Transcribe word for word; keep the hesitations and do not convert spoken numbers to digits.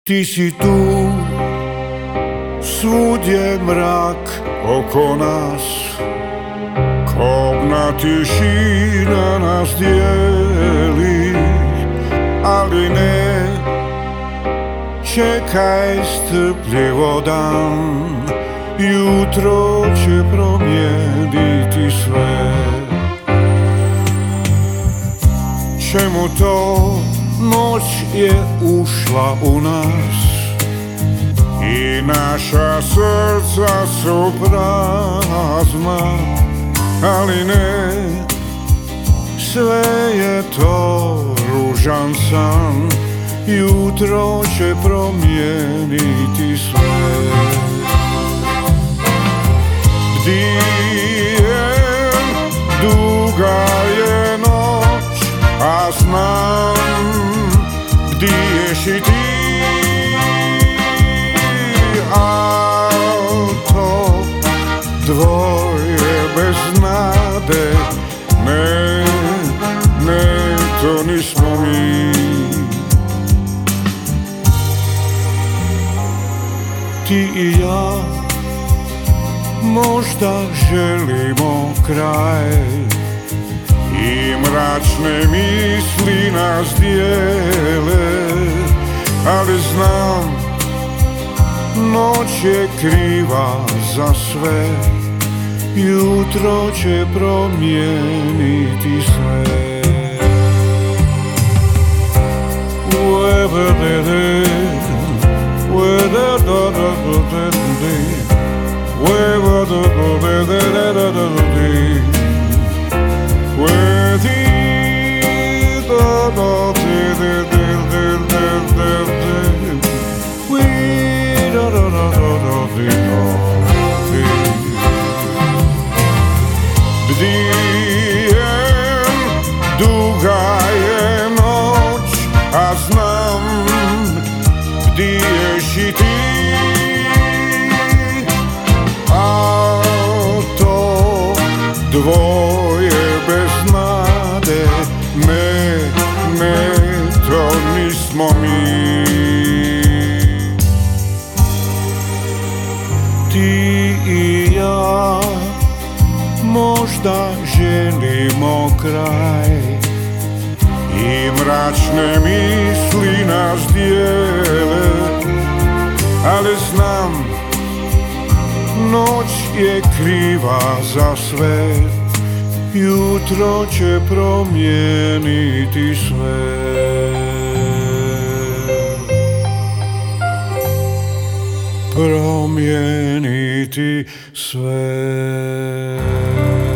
Ti si tu, svud je mrak oko nas, kobna tišina nas dijeli, ali ne čekaj strpljivo dan, jutro će promijeniti sve. Čemu to? Noć je ušla u nas i naša srca su prazna, ali ne, sve je to ružan san, jutro će promijeniti sve. Bdije, duga je noć, a znam bdiješ i ti, auto dvoje bez nade, ne, ne, to nismo mi. Ti i ja možda želimo kraj i mračne misli nas dijele, ali znam, noć je kriva za sve, jutro će promijeniti sve. Bdijem, duga je noć, a znam bdiješ i ti, auto dvoje bez nade, ne, ne, to nismo mi. Ti i ja možda želimo kraj i mračne misli nas dijele, ali znam, noć je kriva za sve, jutro će promijeniti sve. Promijeniti sve.